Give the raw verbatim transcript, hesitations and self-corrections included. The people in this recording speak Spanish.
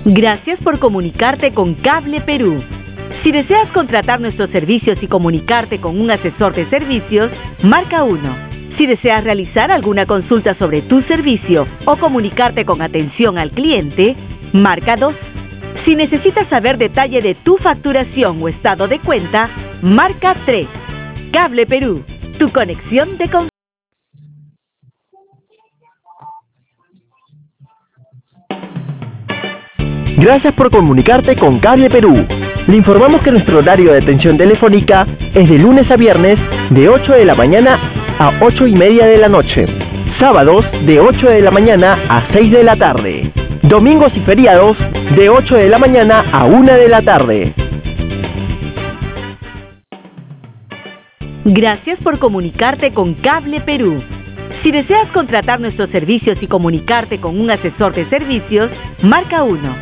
Gracias por comunicarte con Cable Perú. Si deseas contratar nuestros servicios y comunicarte con un asesor de servicios, marca uno. Si deseas realizar alguna consulta sobre tu servicio o comunicarte con atención al cliente, marca dos. Si necesitas saber detalle de tu facturación o estado de cuenta, marca tres. Cable Perú, tu conexión de confianza. Gracias por comunicarte con Cable Perú. Le informamos que nuestro horario de atención telefónica es de lunes a viernes de ocho de la mañana a ocho y media de la noche. Sábados de ocho de la mañana a seis de la tarde. Domingos y feriados de ocho de la mañana a una de la tarde. Gracias por comunicarte con Cable Perú. Si deseas contratar nuestros servicios y comunicarte con un asesor de servicios, marca uno.